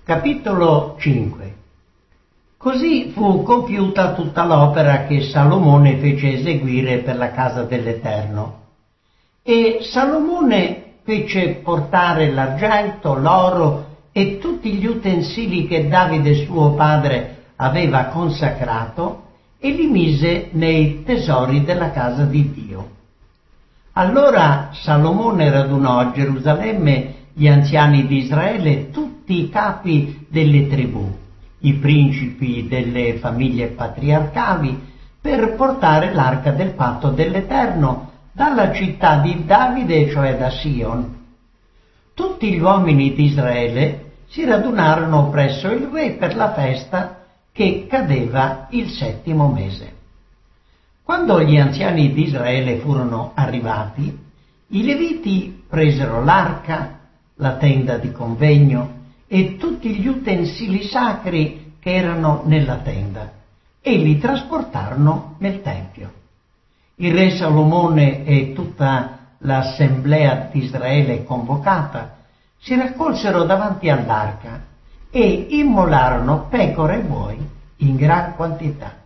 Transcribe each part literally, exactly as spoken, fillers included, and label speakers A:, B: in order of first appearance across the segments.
A: Capitolo cinque. Così fu compiuta tutta l'opera che Salomone fece eseguire per la casa dell'Eterno. E Salomone fece portare l'argento, l'oro e tutti gli utensili che Davide suo padre aveva consacrato e li mise nei tesori della casa di Dio. Allora Salomone radunò a Gerusalemme gli anziani di Israele, tutti i capi delle tribù, i principi delle famiglie patriarcali, per portare l'arca del patto dell'Eterno dalla città di Davide, cioè da Sion. Tutti gli uomini di Israele si radunarono presso il re per la festa che cadeva il settimo mese. Quando gli anziani di Israele furono arrivati, i Leviti presero l'arca, la tenda di convegno e tutti gli utensili sacri che erano nella tenda e li trasportarono nel Tempio. Il re Salomone e tutta l'assemblea di Israele convocata si raccolsero davanti all'arca e immolarono pecore e buoi in gran quantità.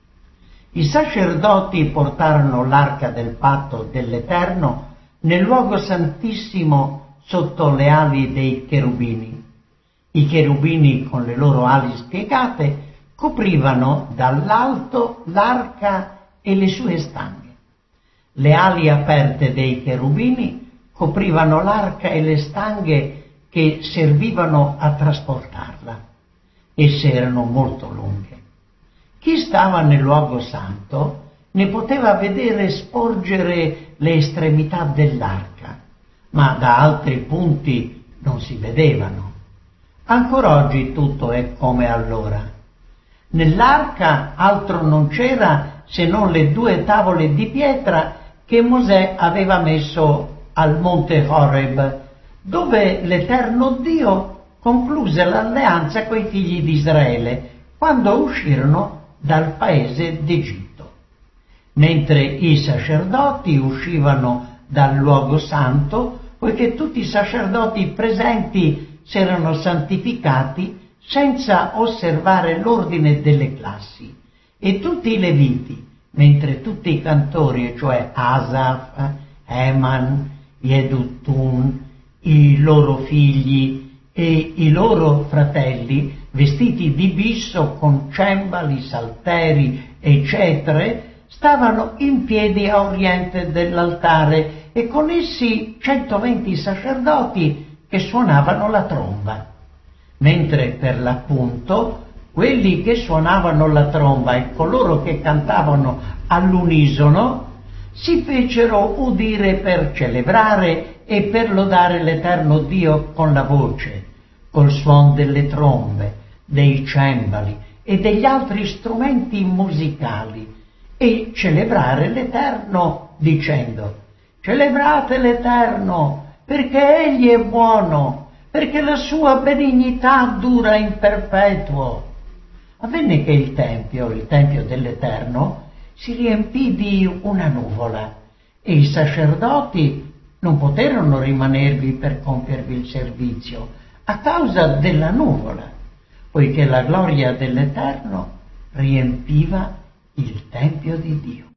A: I sacerdoti portarono l'arca del patto dell'Eterno nel luogo santissimo sotto le ali dei cherubini. I cherubini con le loro ali spiegate coprivano dall'alto l'arca e le sue stanghe. Le ali aperte dei cherubini coprivano l'arca e le stanghe che servivano a trasportarla. Esse erano molto lunghe. Chi stava nel luogo santo ne poteva vedere sporgere le estremità dell'arca, ma da altri punti non si vedevano. Ancora oggi tutto è come allora. Nell'arca altro non c'era se non le due tavole di pietra che Mosè aveva messo al monte Horeb, dove l'Eterno Dio concluse l'alleanza coi figli di Israele quando uscirono dal paese d'Egitto. Mentre i sacerdoti uscivano dal luogo santo, poiché tutti i sacerdoti presenti si erano santificati senza osservare l'ordine delle classi, e tutti i leviti, mentre tutti i cantori, cioè Asaf, Eman, Yedutun, i loro figli e i loro fratelli, vestiti di bisso con cembali, salteri e cetre, stavano in piedi a oriente dell'altare e con essi centoventi sacerdoti che suonavano la tromba. Mentre per l'appunto quelli che suonavano la tromba e coloro che cantavano all'unisono si fecero udire per celebrare e per lodare l'Eterno Dio con la voce, col suon delle trombe, dei cembali e degli altri strumenti musicali, e celebrare l'Eterno dicendo: celebrate l'Eterno, perché Egli è buono, perché la sua benignità dura in perpetuo. Avvenne che il Tempio, il Tempio dell'Eterno, si riempì di una nuvola, e i sacerdoti non poterono rimanervi per compiervi il servizio a causa della nuvola, poiché la gloria dell'Eterno riempiva il Tempio di Dio.